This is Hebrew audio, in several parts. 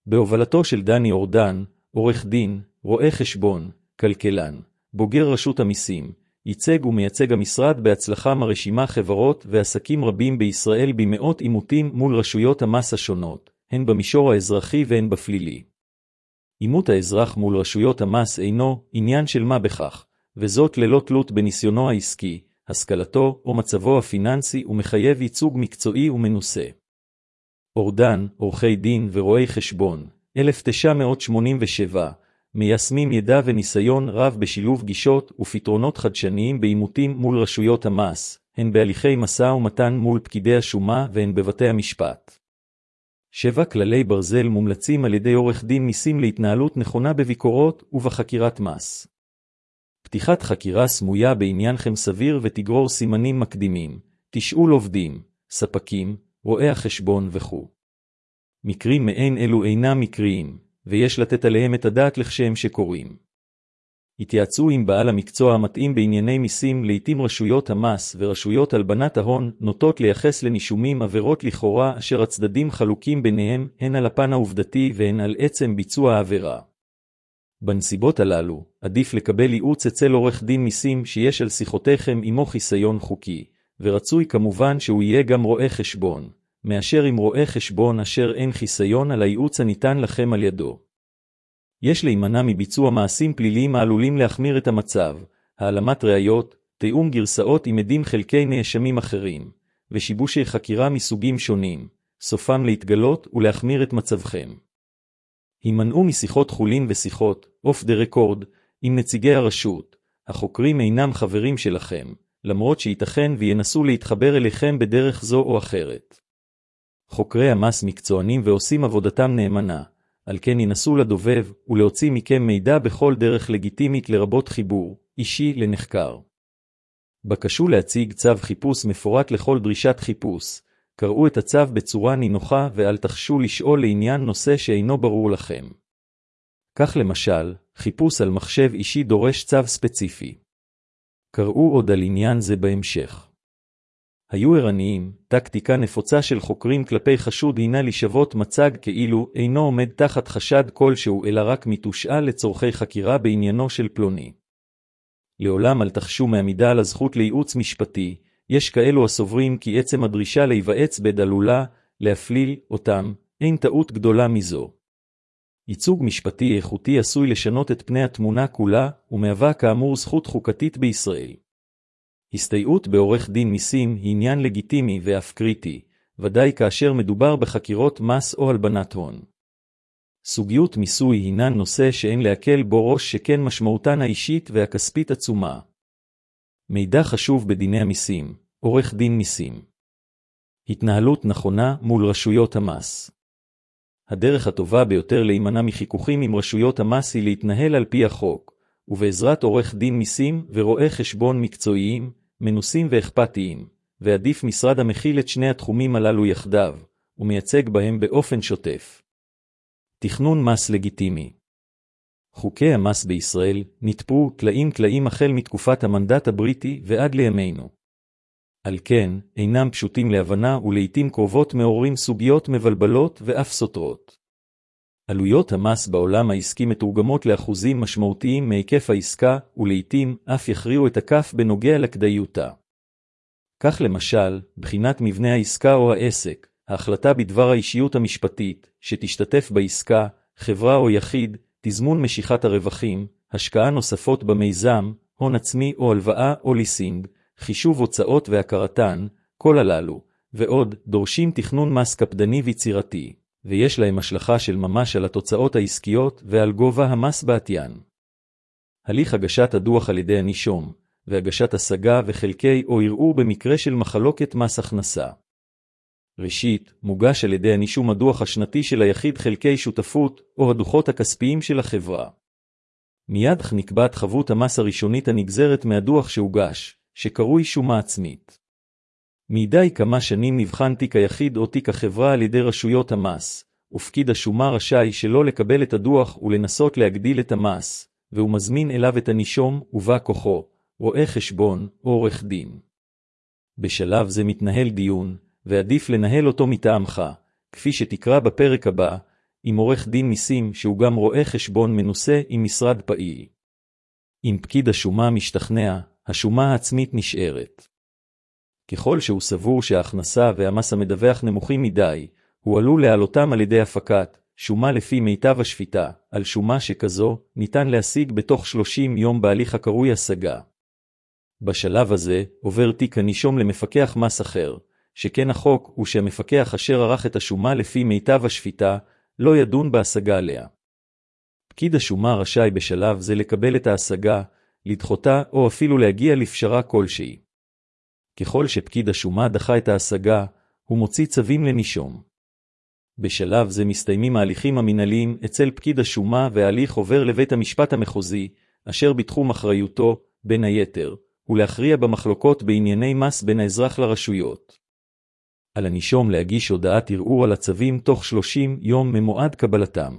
בהובלתו של דני אורדן, עורך דין, רואה חשבון, כלכלן, בוגר רשות המיסים, ייצג ומייצג המשרד בהצלחה מרשימה חברות ועסקים רבים בישראל במאות עימותים מול רשויות המס השונות, הן במישור האזרחי והן בפלילי. עימות האזרח מול רשויות המס אינו עניין של מה בכך, וזאת ללא תלות בניסיונו העסקי, השכלתו או מצבו הפיננסי ומחייב ייצוג מקצועי ומנוסה. אורדן, עורכי דין ורואי חשבון, 1987, מיישמים ידע וניסיון רב בשילוב גישות ופתרונות חדשניים בעימותים מול רשויות המס, הן בהליכי משא ומתן מול פקידי השומה והן בבתי המשפט. 7 כללי ברזל מומלצים על ידי עורך דין מיסים להתנהלות נכונה בביקורות ובחקירת מס. פתיחת חקירה סמויה בעניינכם סביר ותגרור סימנים מקדימים, תשאול עובדים, ספקים, רואי החשבון וכו'. מקרים מעין אלו אינם מקריים, ויש לתת עליהם את הדעת לכשהם שקורים. התייעצו עם בעל המקצוע המתאים בענייני מיסים. לעתים רשויות המס ורשויות הלבנת ההון נוטות לייחס לנישומים עבירות לכאורה אשר הצדדים חלוקים ביניהם הן על הפן העובדתי והן על עצם ביצוע העבירה. בנסיבות הללו, עדיף לקבל ייעוץ אצל עורך דין מיסים שיש על שיחותיכם עמו חיסיון חוקי, ורצוי כמובן שהוא יהיה גם רואה חשבון, מאשר עם רואה חשבון אשר אין חיסיון על הייעוץ הניתן לכם על ידו. יש להימנע מביצוע מעשים פליליים העלולים להחמיר את המצב, העלמת ראיות, תיאום גרסאות עם עדים חלקי נאשמים אחרים, ושיבושי חקירה מסוגים שונים, סופם להתגלות ולהחמיר את מצבכם. הימנעו משיחות חולין ושיחות, אוף דה רקורד, עם נציגי הרשות. החוקרים אינם חברים שלכם, למרות שייתכן וינסו להתחבר אליכם בדרך זו או אחרת. חוקרי המס מקצוענים ועושים עבודתם נאמנה, על כן ינסו לדובב ולהוציא מכם מידע בכל דרך לגיטימית לרבות חיבור אישי לנחקר. בקשו להציג צו חיפוש מפורט לכל דרישת חיפוש. קראו את הצו בצורה נינוחה ואל תחשו לשאול לעניין נושא שאינו ברור לכם. כך למשל, חיפוש על מחשב אישי דורש צו ספציפי. קראו עוד על עניין זה בהמשך. היו ערניים, טקטיקה נפוצה של חוקרים כלפי חשוד הינה לשוות מצג כאילו אינו עומד תחת חשד כלשהו אלא רק מתושאל לצורכי חקירה בעניינו של פלוני. לעולם אל תחשו מעמידה על הזכות לייעוץ משפטי, יש כאלו הסוברים כי עצם הדרישה להיוועץ בד עלולה להפליל אותם, אין טעות גדולה מזו. ייצוג משפטי איכותי עשוי לשנות את פני התמונה כולה, ומהווה כאמור זכות חוקתית בישראל. הסתייעות בעורך דין מיסים היא עניין לגיטימי ואף קריטי, ודאי כאשר מדובר בחקירות מס או הלבנת הון. סוגיות מיסוי הינן נושא שאין להקל בו ראש שכן משמעותן האישית והכספית עצומה. מידע חשוב בדיני המיסים, עורך דין מיסים. התנהלות נכונה מול רשויות המס. הדרך הטובה ביותר להימנע מחיכוכים עם רשויות המס היא להתנהל על פי החוק, ובעזרת עורך דין מיסים ורואה חשבון מקצועיים, מנוסים ואכפתיים, ועדיף משרד המכיל את שני התחומים הללו יחדיו, ומייצג בהם באופן שוטף. תכנון מס לגיטימי. חוקי המס בישראל נטפו טלאים החל מתקופת המנדט הבריטי ועד לימינו. על כן, אינם פשוטים להבנה ולעיתים קרובות מעוררים סוגיות מבלבלות ואף סותרות. עלויות המס בעולם העסקי מתורגמות לאחוזים משמעותיים מהיקף העסקה, ולעיתים אף יכריעו את הכף בנוגע לכדאיותה. כך למשל, בחינת מבנה העסקה או העסק, ההחלטה בדבר האישיות המשפטית, שתשתתף בעסקה, חברה או יחיד, תזמון משיכת הרווחים, השקעה נוספות במיזם, הון עצמי או הלוואה או ליסינג, חישוב הוצאות והכרתן, כל הללו, ועוד, דורשים תכנון מס קפדני ויצירתי, ויש להם השלכה של ממש על התוצאות העסקיות ועל גובה המס בעתיין. הליך הגשת הדוח על ידי הנישום, והגשת השגה וחלקי או ערעור במקרה של מחלוקת מס הכנסה. ראשית, מוגש על ידי הנישום הדוח השנתי של היחיד חלקי שותפות, או הדוחות הכספיים של החברה. מיד נקבעת חבות המס הראשונית הנגזרת מהדוח שהוגש, שקרוי שומה עצמית. מידי כמה שנים נבחן תיק היחיד או תיק החברה על ידי רשויות המס, ופקיד השומה רשאי שלא לקבל את הדוח ולנסות להגדיל את המס, והוא מזמין אליו את הנישום ובא כוחו, רואה חשבון או עורך דין. בשלב זה מתנהל דיון, ועדיף לנהל אותו מטעמך, כפי שתקרא בפרק הבא, עם עורך דין מיסים שהוא גם רואה חשבון מנוסה עם משרד פעיל. אם פקיד השומה משתכנע, השומה העצמית נשארת. ככל שהוא סבור שההכנסה והמס המדווח נמוכים מדי, הוא עלול להעלותם על ידי הפקת שומה לפי מיטב השפיטה. על שומה שכזו ניתן להשיג בתוך 30 יום בהליך הקרוי השגה. בשלב הזה עובר תיק הנישום למפקח מס אחר, שכן החוק הוא שהמפקח אשר ערך את השומה לפי מיטב השפיטה לא ידון בהשגה עליה. פקיד השומה רשאי בשלב זה לקבל את ההשגה, לדחותה או אפילו להגיע לפשרה כלשהי. ככל שפקיד השומה דחה את ההשגה, הוא מוציא צווים לנישום. בשלב זה מסתיימים ההליכים המנהליים אצל פקיד השומה וההליך עובר לבית המשפט המחוזי, אשר בתחום אחריותו, בין היתר, ולהכריע במחלוקות בענייני מס בין האזרח לרשויות. על הנישום להגיש הודעת ערעור על הצווים תוך 30 יום ממועד קבלתם.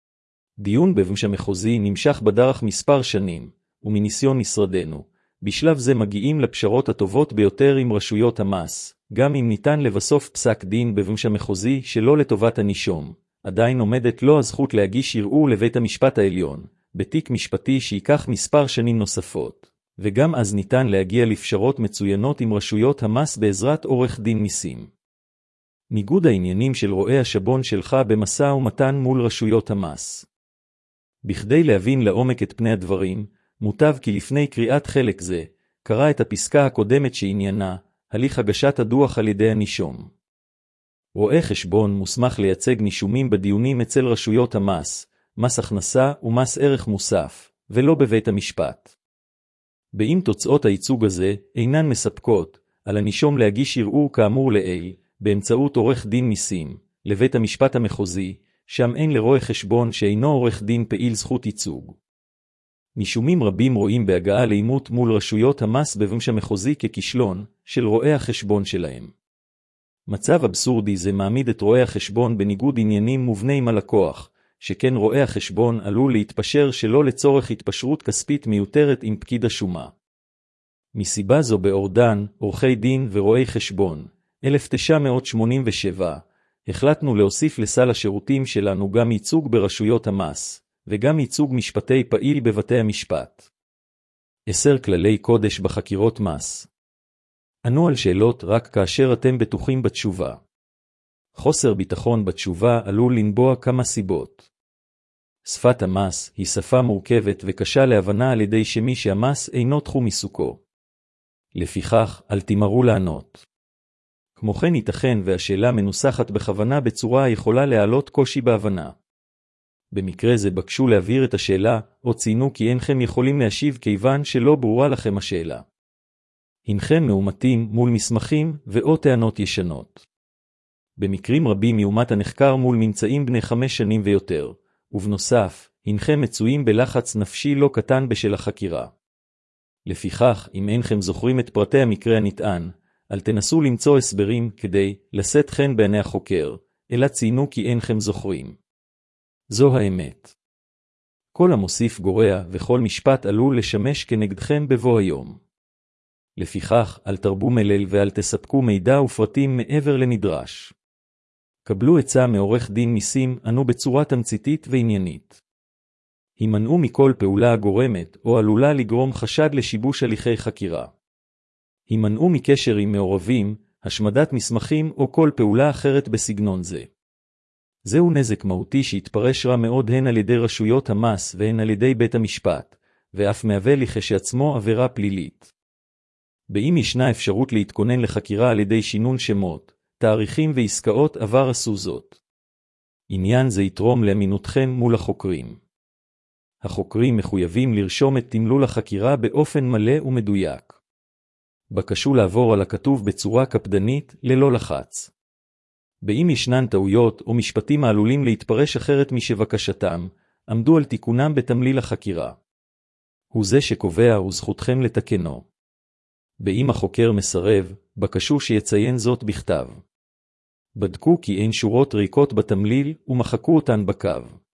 דיון בבית המשפט המחוזי נמשך בדרך מספר שנים, ומניסיון משרדנו, בשלב זה מגיעים לפשרות הטובות ביותר עם רשויות המס, גם אם ניתן לבסוף פסק דין בבית המשפט המחוזי שלא לטובת הנישום, עדיין עומדת לו הזכות להגיש ערעור לבית המשפט העליון, בתיק משפטי שיקח מספר שנים נוספות, וגם אז ניתן להגיע לפשרות מצוינות עם רשויות המס בעזרת עורך דין מיסים. ניגוד העניינים של רואי השבון שלך במשא ומתן מול רשויות המס. בכדי להבין לעומק את פני הדברים, מוטב כי לפני קריאת חלק זה, קרא את הפסקה הקודמת שעניינה, הליך הגשת הדוח על ידי הנישום. רואה חשבון מוסמך לייצג נישומים בדיונים אצל רשויות המס, מס הכנסה ומס ערך מוסף, ולא בבית המשפט. באם תוצאות הייצוג הזה אינן מספקות, על הנישום להגיש ערעור כאמור לעיל, באמצעות עורך דין מיסים, לבית המשפט המחוזי, שם אין לרואה חשבון שאינו עורך דין פעיל זכות ייצוג. נישומים רבים רואים בהגעה לעימות מול רשויות המס בבית המשפט המחוזי ככישלון של רואי החשבון שלהם. מצב אבסורדי זה מעמיד את רואי החשבון בניגוד עניינים מובנה עם הלקוח, שכן רואי החשבון עלול להתפשר שלא לצורך התפשרות כספית מיותרת עם פקיד השומה. מסיבה זו באורדן, עורכי דין ורואי חשבון, 1987, החלטנו להוסיף לסל השירותים שלנו גם ייצוג ברשויות המס, וגם ייצוג משפטי פעיל בבתי המשפט. 10 כללי קודש בחקירות מס. ענו על שאלות רק כאשר אתם בטוחים בתשובה. חוסר ביטחון בתשובה עלול לנבוע כמה סיבות. שפת המס היא שפה מורכבת וקשה להבנה על ידי שמי שהמס אינו תחום עיסוקו. לפיכך, אל תימרו לענות. כמו כן ייתכן והשאלה מנוסחת בכוונה בצורה היכולה להעלות קושי בהבנה. במקרה זה בקשו להבהיר את השאלה, או ציינו כי אינכם יכולים להשיב כיוון שלא ברורה לכם השאלה. אינכם מאומתים מול מסמכים ואו טענות ישנות. במקרים רבים מאומת הנחקר מול ממצאים בני 5 שנים ויותר, ובנוסף, אינכם מצויים בלחץ נפשי לא קטן בשל החקירה. לפיכך, אם אינכם זוכרים את פרטי המקרה הנטען, אל תנסו למצוא הסברים כדי לשאת חן בעיני החוקר, אלא ציינו כי אינכם זוכרים. זו האמת. כל המוסיף גורע וכל משפט עלול לשמש כנגדכם בבוא היום. לפיכך, אל תרבו מלל ואל תספקו מידע ופרטים מעבר לנדרש. קבלו עצה מעורך דין מיסים, ענו בצורה תמציתית ועניינית. הימנעו מכל פעולה הגורמת או עלולה לגרום חשד לשיבוש הליכי חקירה. הימנעו מקשר עם מעורבים, השמדת מסמכים או כל פעולה אחרת בסגנון זה. זהו נזק מהותי שהתפרש רע מאוד הן על ידי רשויות המס והן על ידי בית המשפט, ואף מהווה לכשעצמו עבירה פלילית. באם ישנה אפשרות להתכונן לחקירה על ידי שינון שמות, תאריכים ועסקאות עבר עשו זאת. עניין זה יתרום לאמינותכם מול החוקרים. החוקרים מחויבים לרשום את תמלול החקירה באופן מלא ומדויק. בקשו לעבור על הכתוב בצורה קפדנית, ללא לחץ. באם ישנן טעויות או משפטים העלולים להתפרש אחרת משבקשתם, עמדו על תיקונם בתמליל החקירה. הוא זה שקובע וזכותכם לתקנו. באם החוקר מסרב, בקשו שיציין זאת בכתב. בדקו כי אין שורות ריקות בתמליל ומחקו אותן בקו.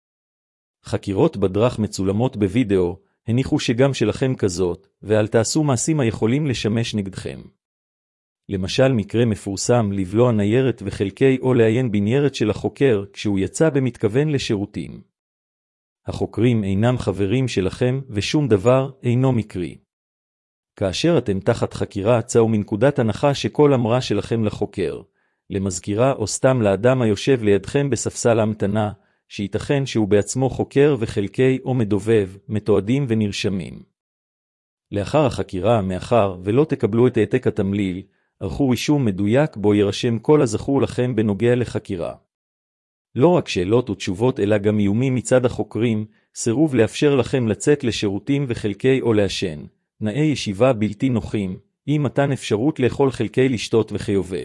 חקירות בדרך מצולמות בווידאו, הניחו שגם שלכם כזאת, ואל תעשו מעשים היכולים לשמש נגדכם. למשל מקרה מפורסם לבלוע ניירת וחלקי או לעיין בניירת של החוקר כשהוא יצא במתכוון לשירותים. החוקרים אינם חברים שלכם ושום דבר אינו מקרי. כאשר אתם תחת חקירה, צאו מנקודת הנחה שכל אמרה שלכם לחוקר, למזכירה או סתם לאדם היושב לידכם בספסל המתנה, שייתכן שהוא בעצמו חוקר וחלקי או מדובב, מתועדים ונרשמים. לאחר החקירה, מאחר ולא תקבלו את העתק התמליל, ערכו רישום מדויק בו יירשם כל הזכור לכם בנוגע לחקירה. לא רק שאלות ותשובות אלא גם איומים מצד החוקרים, סירוב לאפשר לכם לצאת לשירותים וחלקי או לעשן, תנאי ישיבה בלתי נוחים, אי מתן אפשרות לאכול חלקי לשתות וכיובה.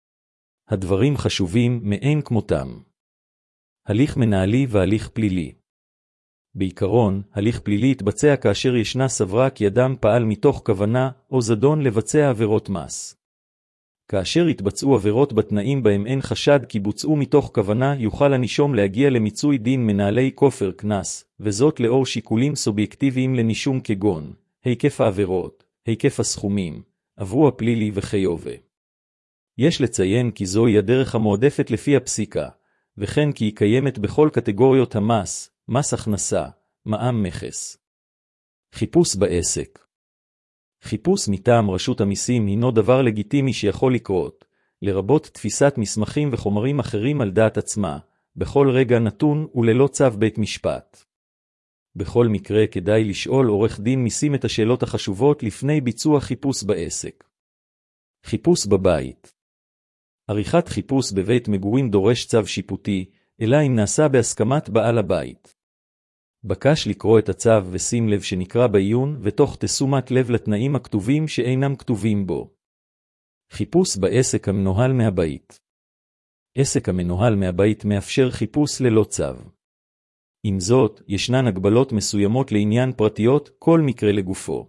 הדברים חשובים מאין כמותם. הליך מנהלי והליך פלילי. בעיקרון, הליך פלילי יתבצע כאשר ישנה סברה כי אדם פעל מתוך כוונה או זדון לבצע עבירות מס. כאשר יתבצעו עבירות בתנאים בהם אין חשד כי בוצעו מתוך כוונה, יוכל הנישום להגיע למיצוי דין מנהלי כופר קנס, וזאת לאור שיקולים סובייקטיביים לנישום כגון היקף העבירות, היקף הסכומים, עברו הפלילי וכיובה. יש לציין כי זוהי הדרך המועדפת לפי הפסיקה, וכן כי היא קיימת בכל קטגוריות המס, מס הכנסה, מע"מ מכס. חיפוש בעסק. חיפוש מטעם רשות המיסים הינו דבר לגיטימי שיכול לקרות, לרבות תפיסת מסמכים וחומרים אחרים על דעת עצמה, בכל רגע נתון וללא צו בית משפט. בכל מקרה כדאי לשאול עורך דין מיסים את השאלות החשובות לפני ביצוע חיפוש בעסק. חיפוש בבית. עריכת חיפוש בבית מגורים דורש צו שיפוטי, אלא אם נעשה בהסכמת בעל הבית. בקש לקרוא את הצו ושים לב שנקרא בעיון ותוך תשומת לב לתנאים הכתובים שאינם כתובים בו. חיפוש בעסק המנוהל מהבית. עסק המנוהל מהבית מאפשר חיפוש ללא צו. עם זאת, ישנן הגבלות מסוימות לעניין פרטיות, כל מקרה לגופו.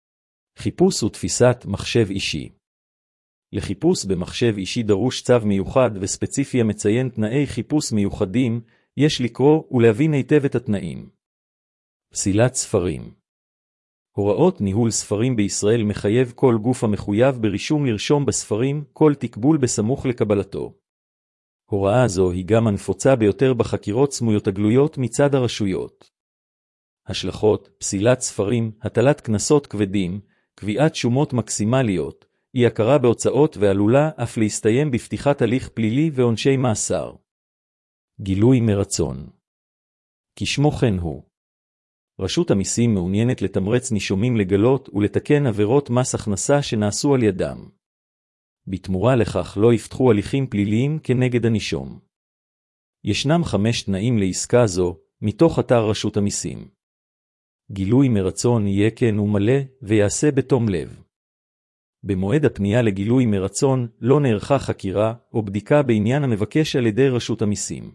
חיפוש ותפיסת מחשב אישי. לחיפוש במחשב אישי דרוש צו מיוחד וספציפי המציין תנאי חיפוש מיוחדים, יש לקרוא ולהבין היטב את התנאים. פסילת ספרים. הוראות ניהול ספרים בישראל מחייב כל גוף המחויב ברישום לרשום בספרים כל תקבול בסמוך לקבלתו. הוראה זו היא גם הנפוצה ביותר בחקירות סמויות הגלויות מצד הרשויות. השלכות, פסילת ספרים, הטלת קנסות כבדים, קביעת שומות מקסימליות, היא הכרה בהוצאות ועלולה אף להסתיים בפתיחת הליך פלילי ועונשי מאסר. גילוי מרצון. כשמו כן הוא. רשות המיסים מעוניינת לתמרץ נישומים לגלות ולתקן עבירות מס הכנסה שנעשו על ידם. בתמורה לכך לא יפתחו הליכים פליליים כנגד הנישום. ישנם 5 תנאים לעסקה זו, מתוך אתר רשות המיסים. גילוי מרצון יהיה כן ומלא ויעשה בתום לב. במועד הפנייה לגילוי מרצון לא נערכה חקירה או בדיקה בעניין המבקש על ידי רשות המיסים.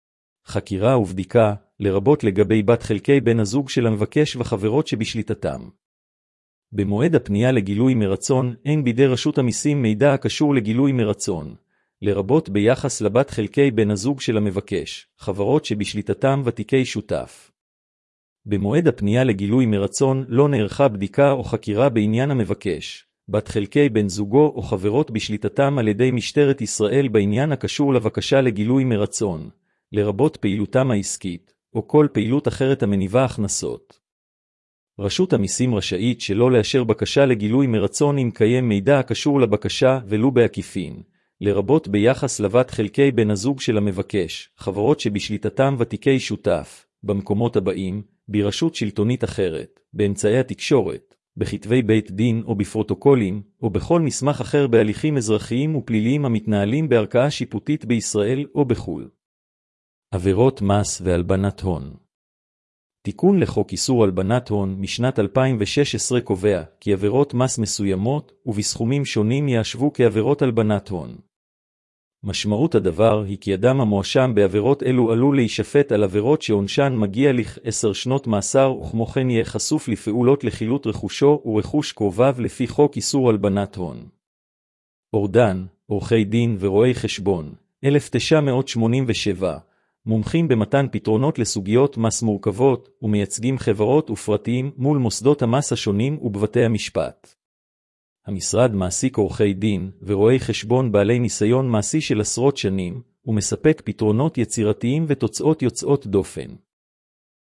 חקירה ובדיקה, לרבות לגבי בת חלקי בן הזוג של המבקש וחברות שבשליטתם. במועד הפנייה לגילוי מרצון אין בידי רשות המיסים מידע הקשור לגילוי מרצון, לרבות ביחס לבת חלקי בן הזוג של המבקש, חברות שבשליטתם ותיקי שותף. במועד הפנייה לגילוי מרצון לא נערכה בדיקה או חקירה בעניין המבקש, בת חלקי בן זוגו או חברות בשליטתם על ידי משטרת ישראל בעניין הקשור לבקשה לגילוי מרצון, לרבות פעילותם העסקית, או כל פעילות אחרת המניבה הכנסות. רשות המיסים רשאית שלא לאשר בקשה לגילוי מרצון אם קיים מידע הקשור לבקשה ולו בעקיפין, לרבות ביחס לבת חלקי בן הזוג של המבקש, חברות שבשליטתם ותיקי שותף, במקומות הבאים, ברשות שלטונית אחרת, באמצעי התקשורת, בכתבי בית דין או בפרוטוקולים, או בכל מסמך אחר בהליכים אזרחיים ופליליים המתנהלים בערכאה שיפוטית בישראל או בחו"ל. עבירות מס והלבנת הון. תיקון לחוק איסור הלבנת הון משנת 2016 קובע כי עבירות מס מסוימות ובסכומים שונים יאשבו כעבירות הלבנת הון. משמעות הדבר היא כי אדם המואשם בעבירות אלו עלול להישפט על עבירות שעונשן מגיע ל10 שנות מאסר וכמו כן יהיה חשוף לפעולות לחילוט רכושו ורכוש קרוביו לפי חוק איסור הלבנת הון. אורדן, עורכי דין ורואי חשבון, 1987, מומחים במתן פתרונות לסוגיות מס מורכבות ומייצגים חברות ופרטיים מול מוסדות המס השונים ובבתי המשפט. המשרד מעסיק עורכי דין ורואי חשבון בעלי ניסיון מעשי של עשרות שנים, ומספק פתרונות יצירתיים ותוצאות יוצאות דופן.